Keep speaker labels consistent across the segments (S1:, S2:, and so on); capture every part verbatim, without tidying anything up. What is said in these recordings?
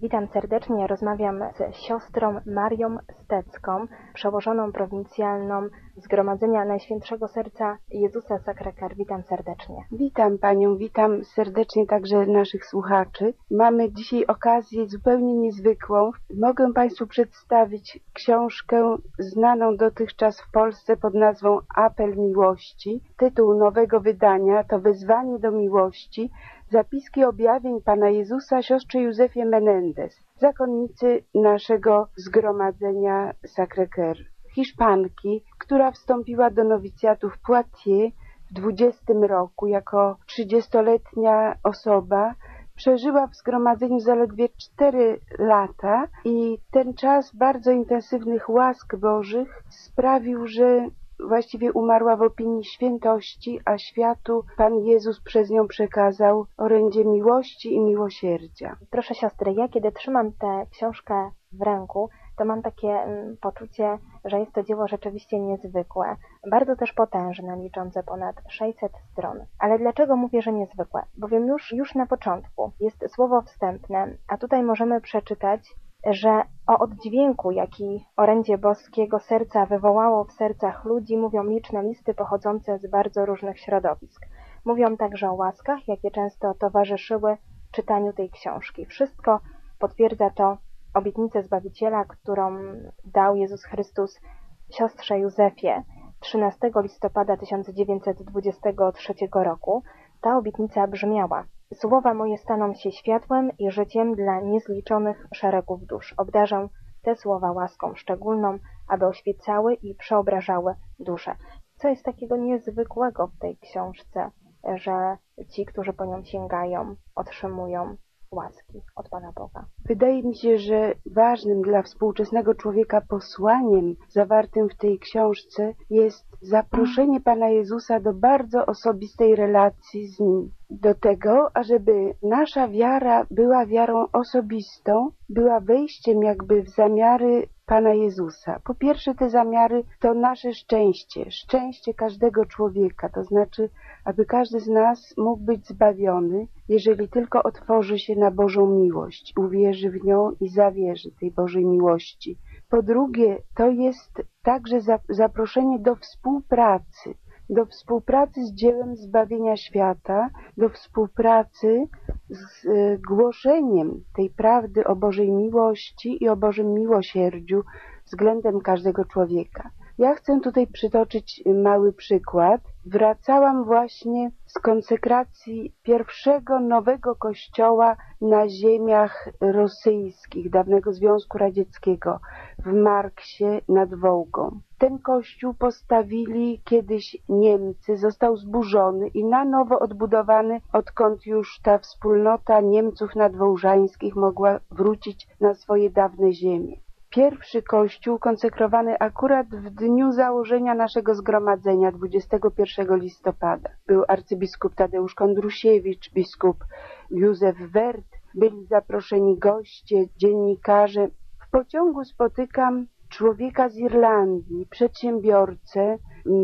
S1: Witam serdecznie, rozmawiam z siostrą Marią Stecką, przełożoną prowincjalną Zgromadzenia Najświętszego Serca Jezusa Sacré-Cœur. Witam serdecznie.
S2: Witam Panią, witam serdecznie także naszych słuchaczy. Mamy dzisiaj okazję zupełnie niezwykłą. Mogę Państwu przedstawić książkę znaną dotychczas w Polsce pod nazwą Apel Miłości. Tytuł nowego wydania to Wezwanie do Miłości. Zapiski objawień Pana Jezusa siostrze Józefie Menendez, zakonnicy naszego zgromadzenia Sacré-Cœur, Hiszpanki, która wstąpiła do nowicjatu w Poitiers w dwudziestym roku jako trzydziestoletnia osoba. Przeżyła w zgromadzeniu zaledwie cztery lata i ten czas bardzo intensywnych łask Bożych sprawił, że właściwie umarła w opinii świętości, a światu Pan Jezus przez nią przekazał orędzie miłości i miłosierdzia.
S1: Proszę siostry, ja kiedy trzymam tę książkę w ręku, to mam takie mm, poczucie, że jest to dzieło rzeczywiście niezwykłe, bardzo też potężne, liczące ponad sześćset stron. Ale dlaczego mówię, że niezwykłe? Bowiem już, już na początku jest słowo wstępne, a tutaj możemy przeczytać, że o oddźwięku, jaki orędzie boskiego serca wywołało w sercach ludzi, mówią liczne listy pochodzące z bardzo różnych środowisk. Mówią także o łaskach, jakie często towarzyszyły czytaniu tej książki. Wszystko potwierdza to obietnicę Zbawiciela, którą dał Jezus Chrystus siostrze Józefie trzynastego listopada tysiąc dziewięćset dwudziestego trzeciego roku. Ta obietnica brzmiała: słowa moje staną się światłem i życiem dla niezliczonych szeregów dusz. Obdarzę te słowa łaską szczególną, aby oświecały i przeobrażały duszę. Co jest takiego niezwykłego w tej książce, że ci, którzy po nią sięgają, otrzymują łaski od Pana Boga?
S2: Wydaje mi się, że ważnym dla współczesnego człowieka posłaniem zawartym w tej książce jest zaproszenie Pana Jezusa do bardzo osobistej relacji z Nim. Do tego, ażeby nasza wiara była wiarą osobistą, była wejściem jakby w zamiary Pana Jezusa. Po pierwsze, te zamiary to nasze szczęście, szczęście każdego człowieka, to znaczy, aby każdy z nas mógł być zbawiony, jeżeli tylko otworzy się na Bożą miłość, uwierzy w nią i zawierzy tej Bożej miłości. Po drugie, to jest także zaproszenie do współpracy, do współpracy z dziełem zbawienia świata, do współpracy z głoszeniem tej prawdy o Bożej miłości i o Bożym miłosierdziu względem każdego człowieka. Ja chcę tutaj przytoczyć mały przykład. Wracałam właśnie z konsekracji pierwszego nowego kościoła na ziemiach rosyjskich, dawnego Związku Radzieckiego, w Marksie nad Wołgą. Ten kościół postawili kiedyś Niemcy, został zburzony i na nowo odbudowany, odkąd już ta wspólnota Niemców nadwołżańskich mogła wrócić na swoje dawne ziemie. Pierwszy kościół konsekrowany akurat w dniu założenia naszego zgromadzenia, dwudziestego pierwszego listopada. Był arcybiskup Tadeusz Kondrusiewicz, biskup Józef Wert, byli zaproszeni goście, dziennikarze. W pociągu spotykam człowieka z Irlandii, przedsiębiorcę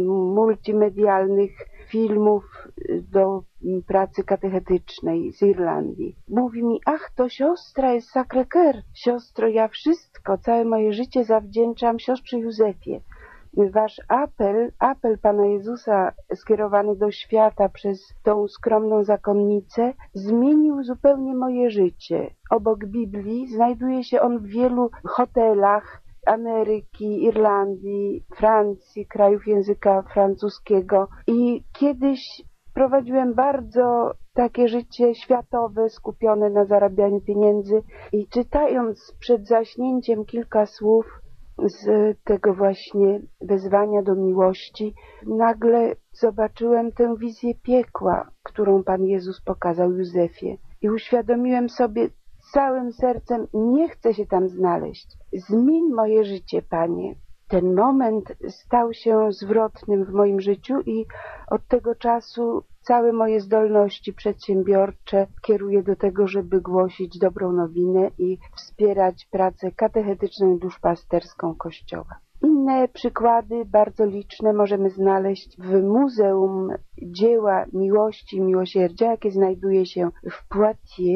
S2: multimedialnych filmów do pracy katechetycznej z Irlandii. Mówi mi: ach, to siostra jest Sacré-Cœur. Siostro, ja wszystko, całe moje życie zawdzięczam siostrze Józefie. Wasz apel, apel Pana Jezusa skierowany do świata przez tą skromną zakonnicę zmienił zupełnie moje życie. Obok Biblii znajduje się on w wielu hotelach Ameryki, Irlandii, Francji, krajów języka francuskiego i kiedyś prowadziłem bardzo takie życie światowe, skupione na zarabianiu pieniędzy i czytając przed zaśnięciem kilka słów z tego właśnie wezwania do miłości, nagle zobaczyłem tę wizję piekła, którą Pan Jezus pokazał Józefie i uświadomiłem sobie całym sercem: nie chcę się tam znaleźć. Zmień moje życie, Panie. Ten moment stał się zwrotnym w moim życiu i od tego czasu całe moje zdolności przedsiębiorcze kieruję do tego, żeby głosić dobrą nowinę i wspierać pracę katechetyczną i duszpasterską Kościoła. Inne przykłady, bardzo liczne, możemy znaleźć w Muzeum Dzieła Miłości i Miłosierdzia, jakie znajduje się w Poitiers.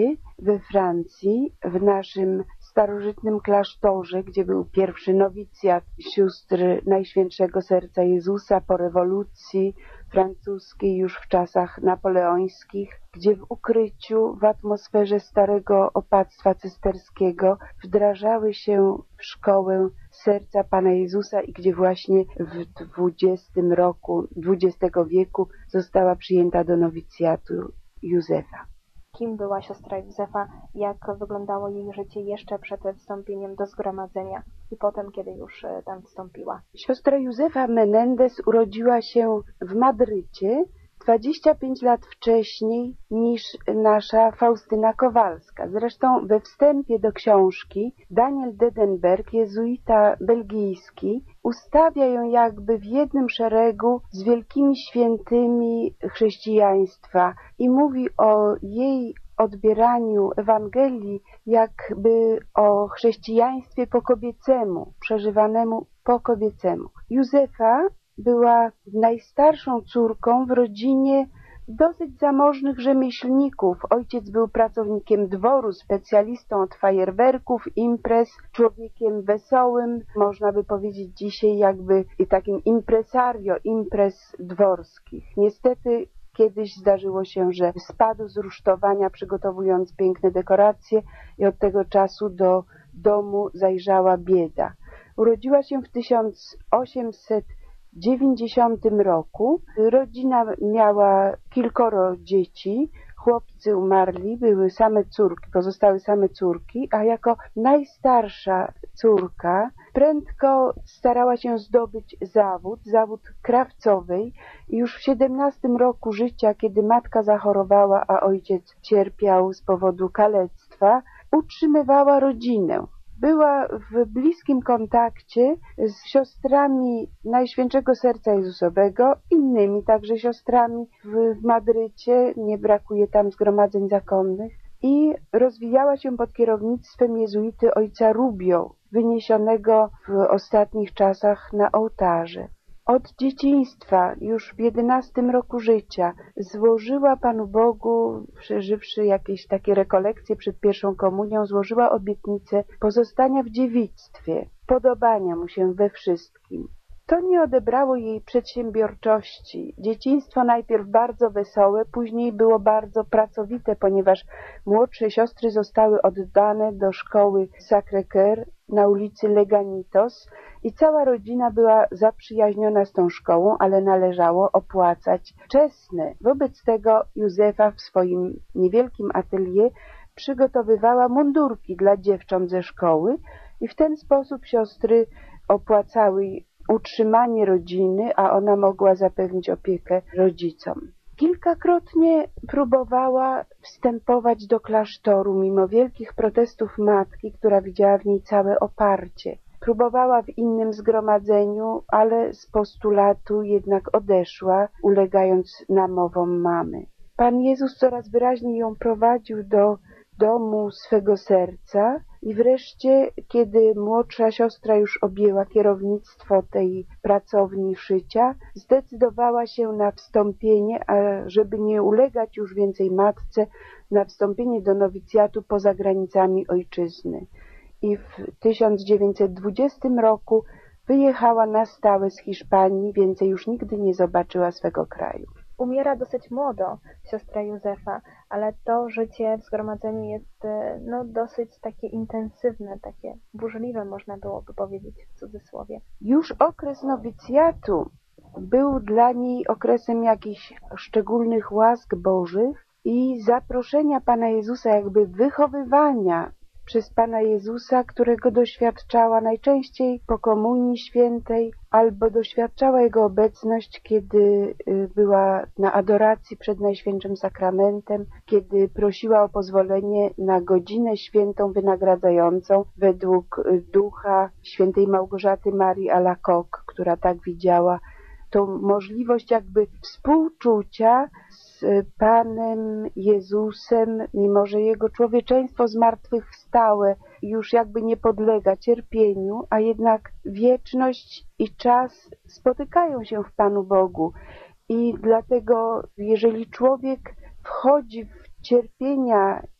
S2: we Francji, w naszym starożytnym klasztorze, gdzie był pierwszy nowicjat sióstr Najświętszego Serca Jezusa po rewolucji francuskiej, już w czasach napoleońskich, gdzie w ukryciu, w atmosferze starego opactwa cysterskiego wdrażały się w szkołę serca Pana Jezusa i gdzie właśnie w dwudziestym roku dwudziestego wieku została przyjęta do nowicjatu Józefa.
S1: Kim była siostra Józefa, jak wyglądało jej życie jeszcze przed wstąpieniem do zgromadzenia i potem, kiedy już tam wstąpiła?
S2: Siostra Józefa Menendez urodziła się w Madrycie dwadzieścia pięć lat wcześniej niż nasza Faustyna Kowalska. Zresztą we wstępie do książki Daniel Dedenberg, jezuita belgijski, ustawia ją jakby w jednym szeregu z wielkimi świętymi chrześcijaństwa i mówi o jej odbieraniu Ewangelii jakby o chrześcijaństwie po kobiecemu, przeżywanemu po kobiecemu. Józefa była najstarszą córką w rodzinie dosyć zamożnych rzemieślników. Ojciec był pracownikiem dworu, specjalistą od fajerwerków, imprez, człowiekiem wesołym, można by powiedzieć dzisiaj jakby i takim impresario, imprez dworskich. Niestety kiedyś zdarzyło się, że spadł z rusztowania, przygotowując piękne dekoracje i od tego czasu do domu zajrzała bieda. Urodziła się w tysiąc osiemset dziewięćdziesiątym roku. Rodzina miała kilkoro dzieci, chłopcy umarli, były same córki, pozostały same córki, a jako najstarsza córka prędko starała się zdobyć zawód, zawód krawcowej i już w siedemnastym roku życia, kiedy matka zachorowała, a ojciec cierpiał z powodu kalectwa, utrzymywała rodzinę. Była w bliskim kontakcie z siostrami Najświętszego Serca Jezusowego, innymi także siostrami w Madrycie, nie brakuje tam zgromadzeń zakonnych, i rozwijała się pod kierownictwem jezuity ojca Rubio, wyniesionego w ostatnich czasach na ołtarze. Od dzieciństwa, już w jedenastym roku życia, złożyła Panu Bogu, przeżywszy jakieś takie rekolekcje przed pierwszą komunią, złożyła obietnicę pozostania w dziewictwie, podobania mu się we wszystkim. To nie odebrało jej przedsiębiorczości. Dzieciństwo najpierw bardzo wesołe, później było bardzo pracowite, ponieważ młodsze siostry zostały oddane do szkoły Sacré-Cœur na ulicy Leganitos i cała rodzina była zaprzyjaźniona z tą szkołą, ale należało opłacać czesne. Wobec tego Józefa w swoim niewielkim atelier przygotowywała mundurki dla dziewcząt ze szkoły i w ten sposób siostry opłacały utrzymanie rodziny, a ona mogła zapewnić opiekę rodzicom. Kilkakrotnie próbowała wstępować do klasztoru, mimo wielkich protestów matki, która widziała w niej całe oparcie. Próbowała w innym zgromadzeniu, ale z postulatu jednak odeszła, ulegając namowom mamy. Pan Jezus coraz wyraźniej ją prowadził do domu swego serca i wreszcie, kiedy młodsza siostra już objęła kierownictwo tej pracowni szycia, zdecydowała się na wstąpienie, a żeby nie ulegać już więcej matce, na wstąpienie do nowicjatu poza granicami ojczyzny. I w tysiąc dziewięćset dwudziestym roku wyjechała na stałe z Hiszpanii, więcej już nigdy nie zobaczyła swego kraju.
S1: Umiera dosyć młodo siostra Józefa, ale to życie w zgromadzeniu jest no, dosyć takie intensywne, takie burzliwe, można byłoby powiedzieć w cudzysłowie.
S2: Już okres nowicjatu był dla niej okresem jakichś szczególnych łask bożych i zaproszenia Pana Jezusa, jakby wychowywania przez Pana Jezusa, którego doświadczała najczęściej po Komunii Świętej, albo doświadczała Jego obecność, kiedy była na adoracji przed Najświętszym Sakramentem, kiedy prosiła o pozwolenie na godzinę świętą wynagradzającą według ducha świętej Małgorzaty Marii Alacoque, która tak widziała tą możliwość jakby współczucia z Panem Jezusem, mimo że Jego człowieczeństwo zmartwychwstałe już jakby nie podlega cierpieniu, a jednak wieczność i czas spotykają się w Panu Bogu. I dlatego, jeżeli człowiek wchodzi w cierpienia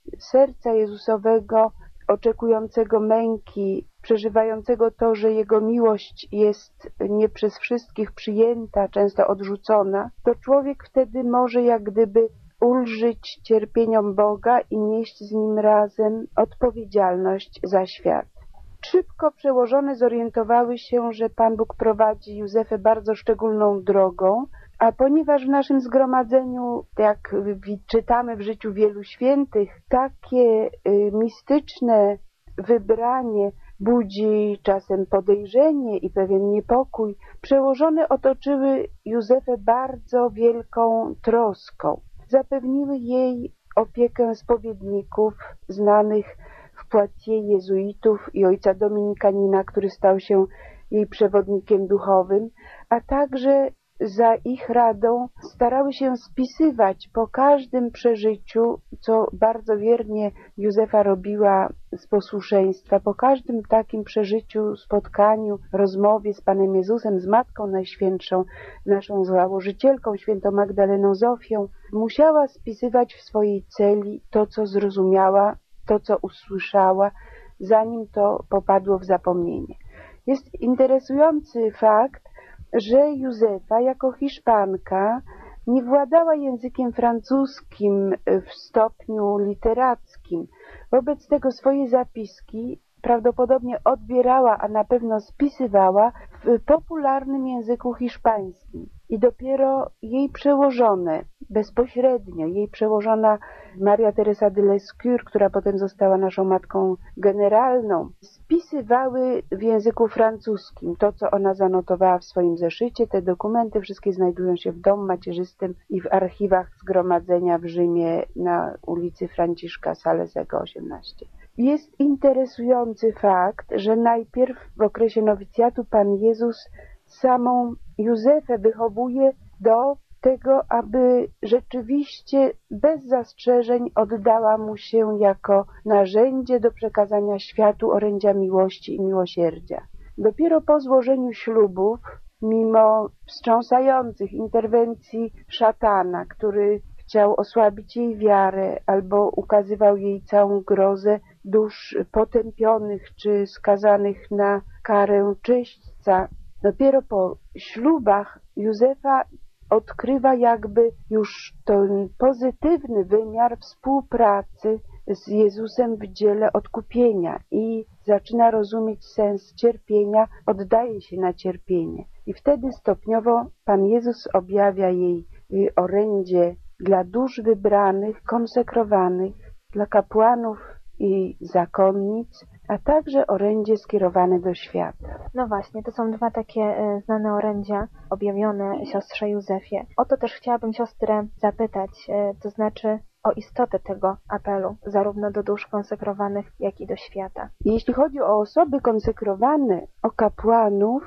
S2: serca Jezusowego, oczekującego męki, przeżywającego to, że Jego miłość jest nie przez wszystkich przyjęta, często odrzucona, to człowiek wtedy może jak gdyby ulżyć cierpieniom Boga i nieść z Nim razem odpowiedzialność za świat. Szybko przełożone zorientowały się, że Pan Bóg prowadzi Józefę bardzo szczególną drogą, a ponieważ w naszym zgromadzeniu, jak czytamy w życiu wielu świętych, takie y, mistyczne wybranie budzi czasem podejrzenie i pewien niepokój, przełożone otoczyły Józefę bardzo wielką troską. Zapewniły jej opiekę spowiedników znanych w Poitiers jezuitów i ojca dominikanina, który stał się jej przewodnikiem duchowym, a także za ich radą starały się spisywać po każdym przeżyciu, co bardzo wiernie Józefa robiła z posłuszeństwa, po każdym takim przeżyciu, spotkaniu, rozmowie z Panem Jezusem, z Matką Najświętszą, naszą założycielką, świętą Magdaleną Zofią, musiała spisywać w swojej celi to, co zrozumiała, to, co usłyszała, zanim to popadło w zapomnienie. Jest interesujący fakt, że Józefa jako Hiszpanka nie władała językiem francuskim w stopniu literackim. Wobec tego swoje zapiski prawdopodobnie odbierała, a na pewno spisywała w popularnym języku hiszpańskim. I dopiero jej przełożone, bezpośrednio, jej przełożona Maria Teresa de Lescure, która potem została naszą matką generalną, spisywały w języku francuskim to, co ona zanotowała w swoim zeszycie. Te dokumenty wszystkie znajdują się w domu macierzystym i w archiwach zgromadzenia w Rzymie na ulicy Franciszka Salezego osiemnaście. Jest interesujący fakt, że najpierw w okresie nowicjatu Pan Jezus samą Józefę wychowuje do tego, aby rzeczywiście bez zastrzeżeń oddała mu się jako narzędzie do przekazania światu orędzia miłości i miłosierdzia. Dopiero po złożeniu ślubów, mimo wstrząsających interwencji szatana, który chciał osłabić jej wiarę albo ukazywał jej całą grozę dusz potępionych czy skazanych na karę czyśćca, dopiero po ślubach Józefa odkrywa jakby już ten pozytywny wymiar współpracy z Jezusem w dziele odkupienia i zaczyna rozumieć sens cierpienia, oddaje się na cierpienie. I wtedy stopniowo Pan Jezus objawia jej orędzie dla dusz wybranych, konsekrowanych, dla kapłanów i zakonnic, a także orędzie skierowane do świata.
S1: No właśnie, to są dwa takie znane orędzia objawione siostrze Józefie. O to też chciałabym siostrę zapytać, to znaczy o istotę tego apelu, zarówno do dusz konsekrowanych, jak i do świata.
S2: Jeśli chodzi o osoby konsekrowane, o kapłanów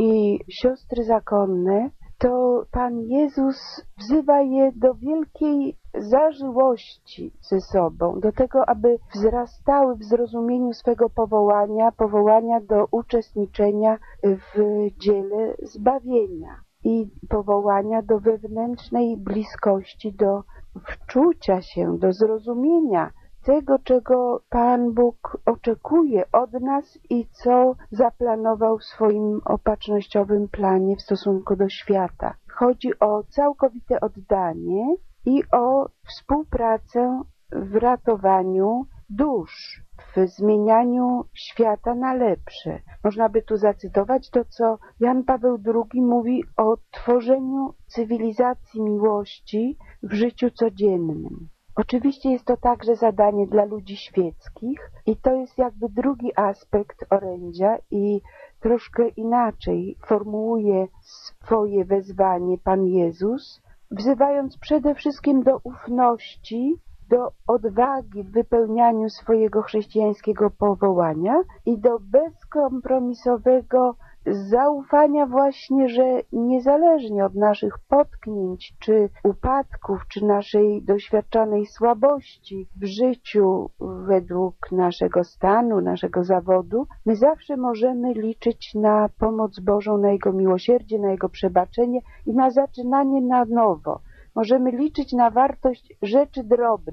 S2: i siostry zakonne, to Pan Jezus wzywa je do wielkiej zażyłości ze sobą, do tego, aby wzrastały w zrozumieniu swego powołania, powołania do uczestniczenia w dziele zbawienia i powołania do wewnętrznej bliskości, do wczucia się, do zrozumienia tego, czego Pan Bóg oczekuje od nas i co zaplanował w swoim opatrznościowym planie w stosunku do świata. Chodzi o całkowite oddanie i o współpracę w ratowaniu dusz, w zmienianiu świata na lepsze. Można by tu zacytować to, co Jan Paweł drugi mówi o tworzeniu cywilizacji miłości w życiu codziennym. Oczywiście jest to także zadanie dla ludzi świeckich i to jest jakby drugi aspekt orędzia i troszkę inaczej formułuje swoje wezwanie Pan Jezus, wzywając przede wszystkim do ufności, do odwagi w wypełnianiu swojego chrześcijańskiego powołania i do bezkompromisowego zaufania właśnie, że niezależnie od naszych potknięć, czy upadków, czy naszej doświadczonej słabości w życiu według naszego stanu, naszego zawodu, my zawsze możemy liczyć na pomoc Bożą, na Jego miłosierdzie, na Jego przebaczenie i na zaczynanie na nowo. Możemy liczyć na wartość rzeczy drobnych.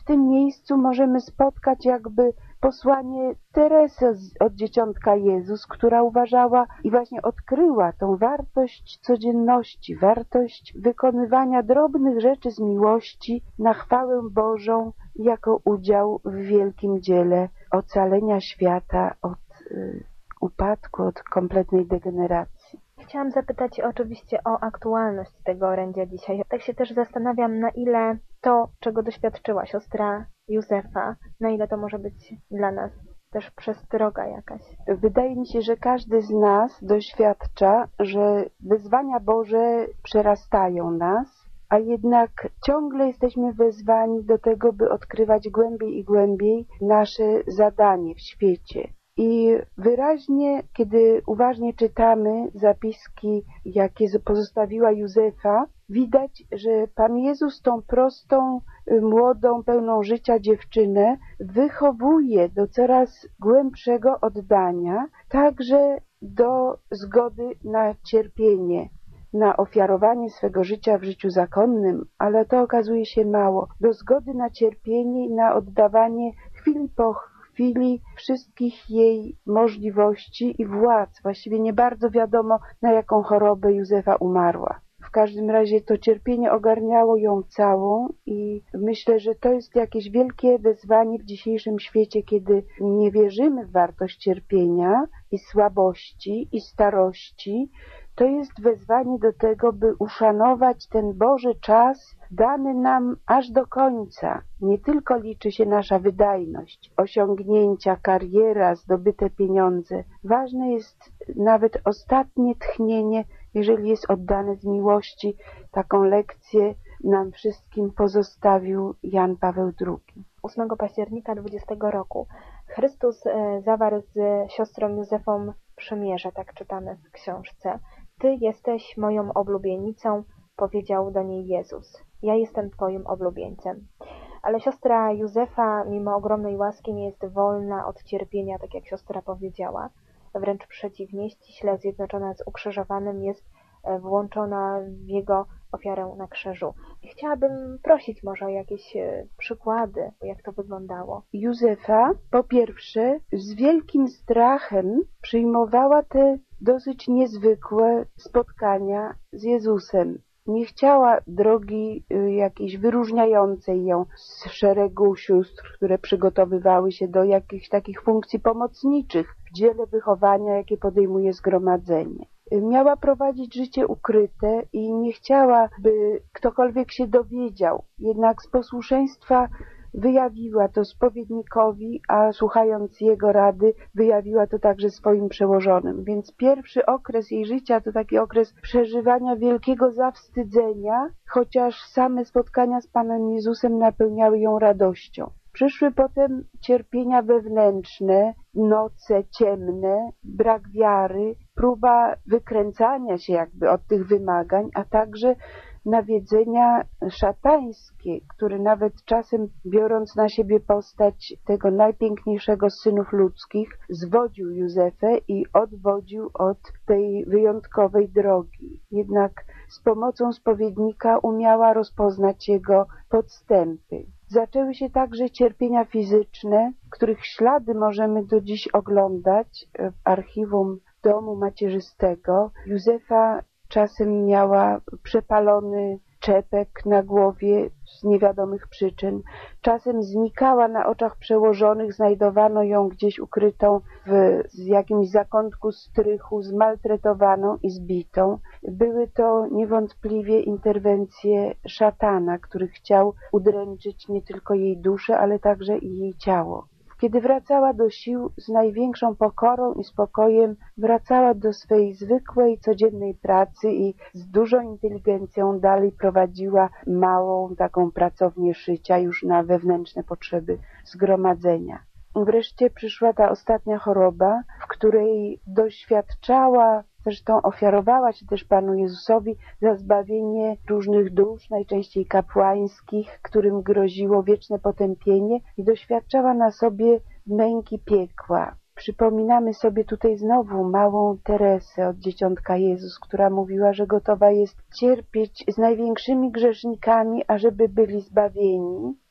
S2: tym miejscu możemy spotkać jakby posłanie Teresy od Dzieciątka Jezus, która uważała i właśnie odkryła tą wartość codzienności, wartość wykonywania drobnych rzeczy z miłości na chwałę Bożą jako udział w wielkim dziele ocalenia świata od y, upadku, od kompletnej degeneracji.
S1: Chciałam zapytać oczywiście o aktualność tego orędzia dzisiaj. Tak się też zastanawiam, na ile to, czego doświadczyła siostra Józefa, na ile to może być dla nas też przestroga jakaś.
S2: Wydaje mi się, że każdy z nas doświadcza, że wyzwania Boże przerastają nas, a jednak ciągle jesteśmy wezwani do tego, by odkrywać głębiej i głębiej nasze zadanie w świecie. I wyraźnie, kiedy uważnie czytamy zapiski, jakie pozostawiła Józefa, widać, że Pan Jezus tą prostą, młodą, pełną życia dziewczynę wychowuje do coraz głębszego oddania, także do zgody na cierpienie, na ofiarowanie swego życia w życiu zakonnym, ale to okazuje się mało, do zgody na cierpienie i na oddawanie chwili po chwili wszystkich jej możliwości i władz. Właściwie nie bardzo wiadomo, na jaką chorobę Józefa umarła. W każdym razie to cierpienie ogarniało ją całą i myślę, że to jest jakieś wielkie wezwanie w dzisiejszym świecie, kiedy nie wierzymy w wartość cierpienia i słabości i starości. To jest wezwanie do tego, by uszanować ten Boży czas dany nam aż do końca. Nie tylko liczy się nasza wydajność, osiągnięcia, kariera, zdobyte pieniądze. Ważne jest nawet ostatnie tchnienie, jeżeli jest oddane z miłości. Taką lekcję nam wszystkim pozostawił Jan Paweł drugi.
S1: ósmego października dwudziestego roku Chrystus zawarł z siostrą Józefą przymierze, tak czytamy w książce. Ty jesteś moją oblubienicą, powiedział do niej Jezus. Ja jestem twoim oblubieńcem. Ale siostra Józefa, mimo ogromnej łaski, nie jest wolna od cierpienia, tak jak siostra powiedziała. Wręcz przeciwnie, ściśle zjednoczona z ukrzyżowanym, jest włączona w jego ofiarę na krzyżu. Chciałabym prosić może o jakieś przykłady, jak to wyglądało.
S2: Józefa, po pierwsze, z wielkim strachem przyjmowała te dosyć niezwykłe spotkania z Jezusem. Nie chciała drogi jakiejś wyróżniającej ją z szeregu sióstr, które przygotowywały się do jakichś takich funkcji pomocniczych w dziele wychowania, jakie podejmuje zgromadzenie. Miała prowadzić życie ukryte i nie chciała, by ktokolwiek się dowiedział. Jednak z posłuszeństwa wyjawiła to spowiednikowi, a słuchając jego rady, wyjawiła to także swoim przełożonym. Więc pierwszy okres jej życia to taki okres przeżywania wielkiego zawstydzenia, chociaż same spotkania z Panem Jezusem napełniały ją radością. Przyszły potem cierpienia wewnętrzne, noce ciemne, brak wiary, próba wykręcania się jakby od tych wymagań, a także nawiedzenia szatańskie, które nawet czasem, biorąc na siebie postać tego najpiękniejszego z synów ludzkich, zwodził Józefę i odwodził od tej wyjątkowej drogi. Jednak z pomocą spowiednika umiała rozpoznać jego podstępy. Zaczęły się także cierpienia fizyczne, których ślady możemy do dziś oglądać w archiwum domu macierzystego. Józefa czasem miała przepalony czepek na głowie z niewiadomych przyczyn. Czasem znikała na oczach przełożonych, znajdowano ją gdzieś ukrytą w jakimś zakątku strychu, zmaltretowaną i zbitą. Były to niewątpliwie interwencje szatana, który chciał udręczyć nie tylko jej duszę, ale także i jej ciało. Kiedy wracała do sił, z największą pokorą i spokojem wracała do swej zwykłej, codziennej pracy i z dużą inteligencją dalej prowadziła małą taką pracownię szycia już na wewnętrzne potrzeby zgromadzenia. Wreszcie przyszła ta ostatnia choroba, w której doświadczała, zresztą ofiarowała się też Panu Jezusowi za zbawienie różnych dusz, najczęściej kapłańskich, którym groziło wieczne potępienie, i doświadczała na sobie męki piekła. Przypominamy sobie tutaj znowu małą Teresę od Dzieciątka Jezus, która mówiła, że gotowa jest cierpieć z największymi grzesznikami, ażeby byli zbawieni.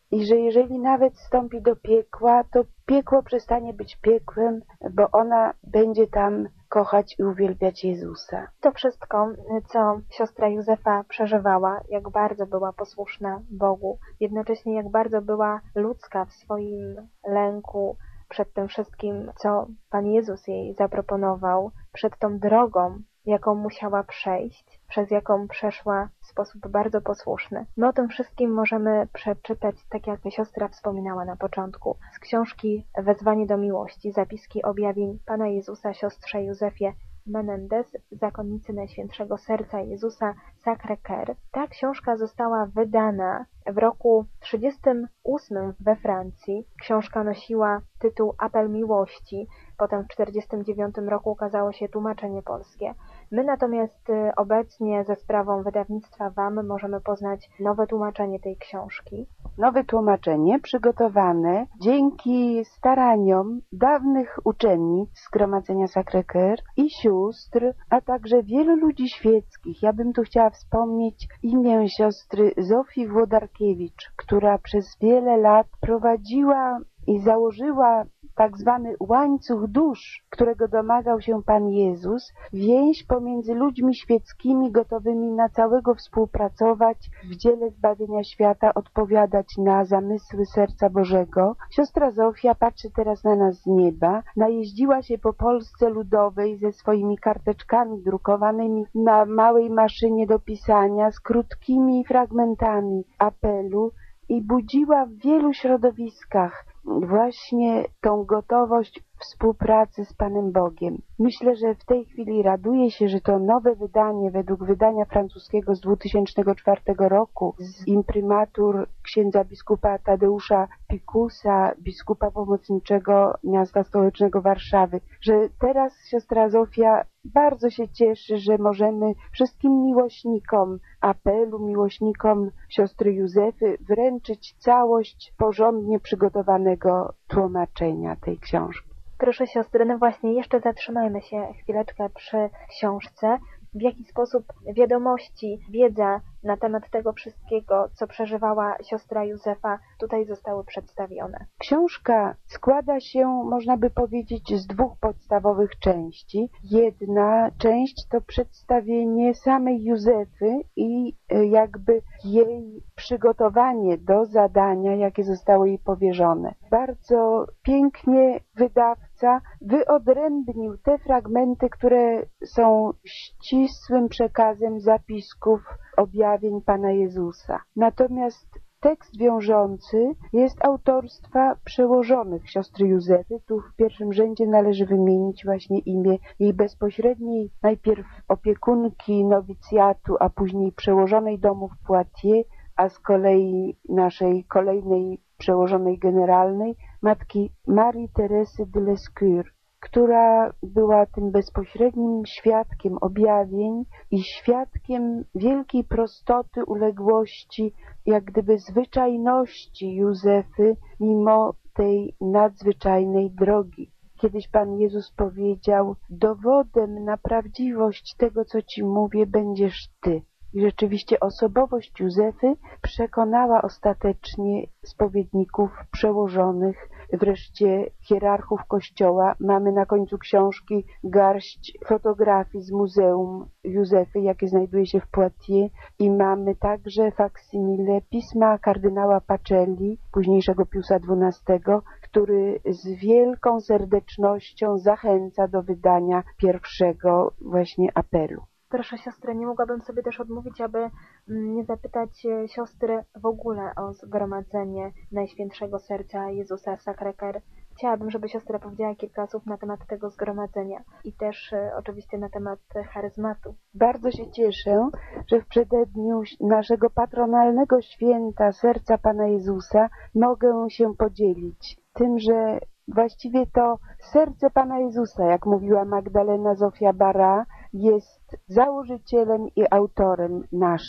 S2: i że jeżeli nawet wstąpi do piekła, to piekło przestanie być piekłem, bo ona będzie tam kochać i uwielbiać Jezusa.
S1: To wszystko, co siostra Józefa przeżywała, jak bardzo była posłuszna Bogu, jednocześnie jak bardzo była ludzka w swoim lęku przed tym wszystkim, co Pan Jezus jej zaproponował, przed tą drogą, jaką musiała przejść, przez jaką przeszła w sposób bardzo posłuszny. My o tym wszystkim możemy przeczytać, tak jak siostra wspominała na początku, z książki Wezwanie do miłości, zapiski objawień Pana Jezusa siostrze Józefie Menendez, zakonnicy Najświętszego Serca Jezusa Sacré-Cœur. Ta książka została wydana w roku trzydziestym ósmym we Francji. Książka nosiła tytuł Apel Miłości. Potem w czterdziestym dziewiątym roku ukazało się tłumaczenie polskie. My natomiast obecnie ze sprawą wydawnictwa W A M możemy poznać nowe tłumaczenie tej książki.
S2: Nowe tłumaczenie przygotowane dzięki staraniom dawnych uczennic Zgromadzenia Sacré-Cœur i sióstr, a także wielu ludzi świeckich. Ja bym tu chciała wspomnieć imię siostry Zofii Włodarkiewicz, która przez wiele lat prowadziła i założyła tak zwany łańcuch dusz, którego domagał się Pan Jezus, więź pomiędzy ludźmi świeckimi gotowymi na całego współpracować w dziele zbawienia świata, odpowiadać na zamysły serca Bożego. Siostra Zofia patrzy teraz na nas z nieba, najeździła się po Polsce Ludowej ze swoimi karteczkami drukowanymi na małej maszynie do pisania z krótkimi fragmentami apelu i budziła w wielu środowiskach właśnie tą gotowość współpracy z Panem Bogiem. Myślę, że w tej chwili raduję się, że to nowe wydanie według wydania francuskiego z dwutysięcznego czwartego roku z imprimatur księdza biskupa Tadeusza Pikusa, biskupa pomocniczego miasta stołecznego Warszawy, że teraz siostra Zofia bardzo się cieszy, że możemy wszystkim miłośnikom apelu, miłośnikom siostry Józefy wręczyć całość porządnie przygotowanego tłumaczenia tej książki.
S1: Proszę siostry, no właśnie, jeszcze zatrzymajmy się chwileczkę przy książce. W jaki sposób wiadomości, wiedza na temat tego wszystkiego, co przeżywała siostra Józefa, tutaj zostały przedstawione?
S2: Książka składa się, można by powiedzieć, z dwóch podstawowych części. Jedna część to przedstawienie samej Józefy i jakby jej przygotowanie do zadania, jakie zostało jej powierzone. Bardzo pięknie wydawca wyodrębnił te fragmenty, które są ścisłym przekazem zapisków objawień Pana Jezusa. Natomiast tekst wiążący jest autorstwa przełożonych siostry Józefy. Tu w pierwszym rzędzie należy wymienić właśnie imię jej bezpośredniej, najpierw opiekunki nowicjatu, a później przełożonej domu w Poitiers, a z kolei naszej kolejnej przełożonej generalnej, matki Marii Teresy de Lescure, która była tym bezpośrednim świadkiem objawień i świadkiem wielkiej prostoty, uległości, jak gdyby zwyczajności Józefy mimo tej nadzwyczajnej drogi. Kiedyś Pan Jezus powiedział: dowodem na prawdziwość tego, co Ci mówię, będziesz Ty. I rzeczywiście osobowość Józefy przekonała ostatecznie spowiedników, przełożonych, wreszcie hierarchów Kościoła. Mamy na końcu książki garść fotografii z Muzeum Józefy, jakie znajduje się w Poitiers, i mamy także faksimile pisma kardynała Pacelli, późniejszego Piusa dwunastego, który z wielką serdecznością zachęca do wydania pierwszego właśnie apelu.
S1: Proszę siostry, nie mogłabym sobie też odmówić, aby nie zapytać siostry w ogóle o Zgromadzenie Najświętszego Serca Jezusa Sacré-Cœur. Chciałabym, żeby siostra powiedziała kilka słów na temat tego zgromadzenia i też e, oczywiście na temat charyzmatu.
S2: Bardzo się cieszę, że w przededniu naszego patronalnego święta Serca Pana Jezusa mogę się podzielić tym, że właściwie to serce Pana Jezusa, jak mówiła Magdalena Zofia Bara, jest założycielem i autorem naszym.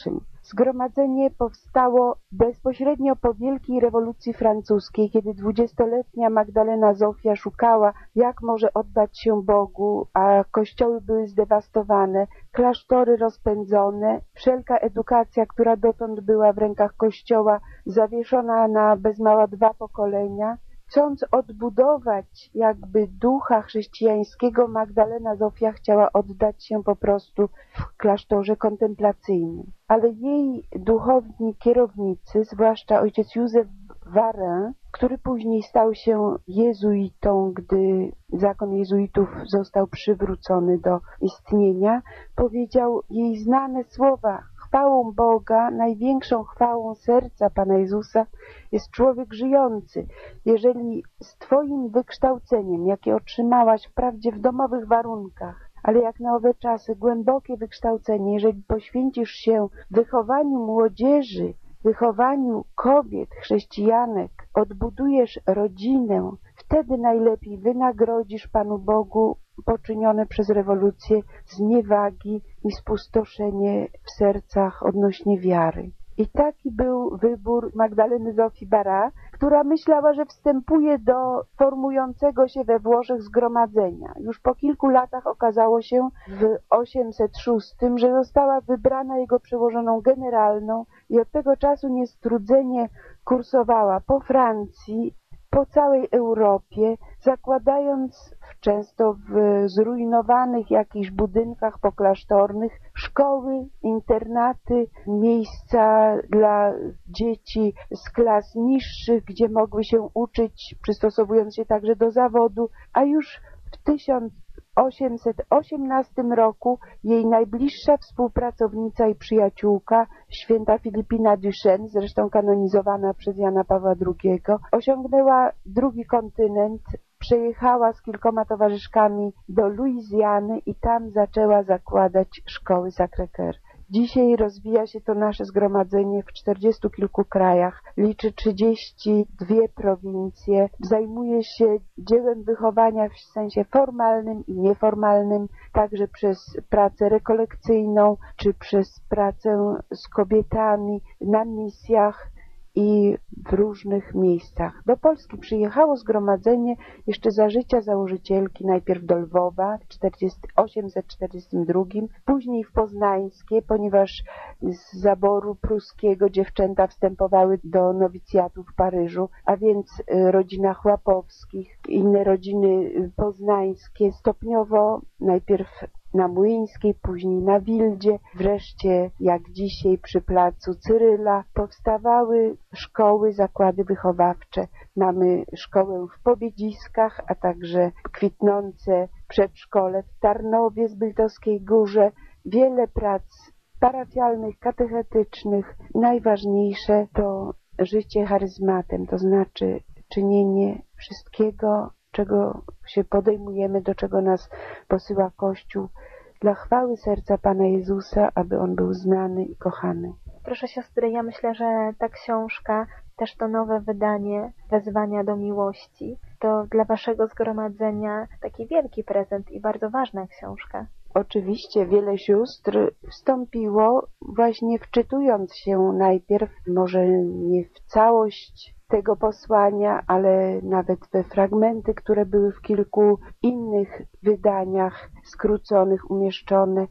S2: Zgromadzenie powstało bezpośrednio po Wielkiej Rewolucji Francuskiej, kiedy dwudziestoletnia Magdalena Zofia szukała, jak może oddać się Bogu, a kościoły były zdewastowane, klasztory rozpędzone, wszelka edukacja, która dotąd była w rękach Kościoła, zawieszona na bez mała dwa pokolenia. Chcąc odbudować jakby ducha chrześcijańskiego, Magdalena Zofia chciała oddać się po prostu w klasztorze kontemplacyjnym. Ale jej duchowni kierownicy, zwłaszcza ojciec Józef Varin, który później stał się jezuitą, gdy zakon jezuitów został przywrócony do istnienia, powiedział jej znane słowa: chwałą Boga, największą chwałą serca Pana Jezusa jest człowiek żyjący. Jeżeli z Twoim wykształceniem, jakie otrzymałaś wprawdzie w domowych warunkach, ale jak na owe czasy głębokie wykształcenie, jeżeli poświęcisz się wychowaniu młodzieży, wychowaniu kobiet, chrześcijanek, odbudujesz rodzinę, wtedy najlepiej wynagrodzisz Panu Bogu poczynione przez rewolucję zniewagi i spustoszenie w sercach odnośnie wiary. I taki był wybór Magdaleny Zofii Bara, która myślała, że wstępuje do formującego się we Włoszech zgromadzenia. Już po kilku latach okazało się w osiemset szóstym, że została wybrana jego przełożoną generalną i od tego czasu niestrudzenie kursowała po Francji, po całej Europie, zakładając często w zrujnowanych jakichś budynkach poklasztornych szkoły, internaty, miejsca dla dzieci z klas niższych, gdzie mogły się uczyć, przystosowując się także do zawodu, a już w tysiąc osiemset osiemnastym roku jej najbliższa współpracownica i przyjaciółka, święta Filipina Duchesne, zresztą kanonizowana przez Jana Pawła drugiego, osiągnęła drugi kontynent, przejechała z kilkoma towarzyszkami do Luizjany i tam zaczęła zakładać szkoły Sacré-Cœur. Dzisiaj rozwija się to nasze zgromadzenie w czterdziestu kilku krajach, liczy trzydzieści dwie prowincje, zajmuje się dziełem wychowania w sensie formalnym i nieformalnym, także przez pracę rekolekcyjną, czy przez pracę z kobietami na misjach i w różnych miejscach. Do Polski przyjechało zgromadzenie jeszcze za życia założycielki, najpierw do Lwowa w tysiąc osiemset czterdziestym drugim, później w Poznańskie, ponieważ z zaboru pruskiego dziewczęta wstępowały do nowicjatu w Paryżu, a więc rodzina Chłapowskich, inne rodziny poznańskie, stopniowo najpierw na Młyńskiej, później na Wildzie, wreszcie jak dzisiaj przy placu Cyryla powstawały szkoły, zakłady wychowawcze. Mamy szkołę w Pobiedziskach, a także kwitnące przedszkole w Tarnowie, Zbyltowskiej Górze, wiele prac parafialnych, katechetycznych. Najważniejsze to życie charyzmatem, to znaczy czynienie wszystkiego, czego się podejmujemy, do czego nas posyła Kościół, dla chwały serca Pana Jezusa, aby On był znany i kochany.
S1: Proszę siostry, ja myślę, że ta książka, też to nowe wydanie Wezwania do miłości, to dla waszego zgromadzenia taki wielki prezent i bardzo ważna książka.
S2: Oczywiście wiele sióstr wstąpiło właśnie wczytując się najpierw, może nie w całość tego posłania, ale nawet we fragmenty, które były w kilku innych wydaniach skróconych, umieszczone.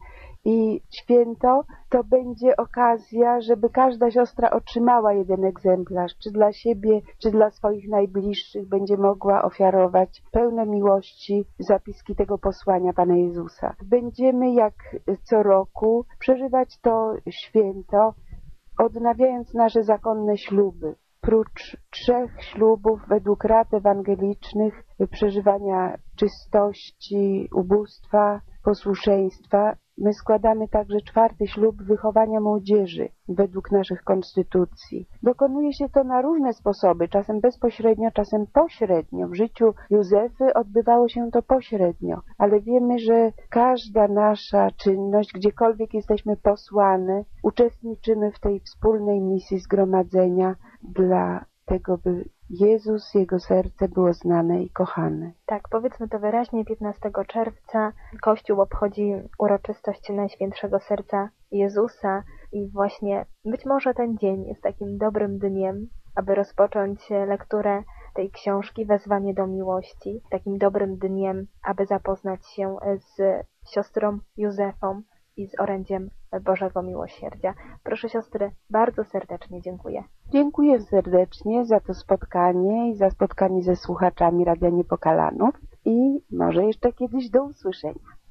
S2: I święto to będzie okazja, żeby każda siostra otrzymała jeden egzemplarz, czy dla siebie, czy dla swoich najbliższych, będzie mogła ofiarować pełne miłości zapiski tego posłania Pana Jezusa. Będziemy jak co roku przeżywać to święto, odnawiając nasze zakonne śluby. Prócz trzech ślubów według rad ewangelicznych, przeżywania czystości, ubóstwa, posłuszeństwa, my składamy także czwarty ślub wychowania młodzieży według naszych konstytucji. Dokonuje się to na różne sposoby, czasem bezpośrednio, czasem pośrednio. W życiu Józefy odbywało się to pośrednio, ale wiemy, że każda nasza czynność, gdziekolwiek jesteśmy posłane, uczestniczymy w tej wspólnej misji zgromadzenia dla tego, by Jezus, Jego serce było znane i kochane.
S1: Tak, powiedzmy to wyraźnie, piętnastego czerwca Kościół obchodzi uroczystość Najświętszego Serca Jezusa. i właśnie być może ten dzień jest takim dobrym dniem, aby rozpocząć lekturę tej książki Wezwanie do miłości, takim dobrym dniem, aby zapoznać się z siostrą Józefą i z orędziem Bożego Miłosierdzia. Proszę siostry, bardzo serdecznie dziękuję.
S2: Dziękuję serdecznie za to spotkanie i za spotkanie ze słuchaczami Radia Niepokalanów i może jeszcze kiedyś do usłyszenia.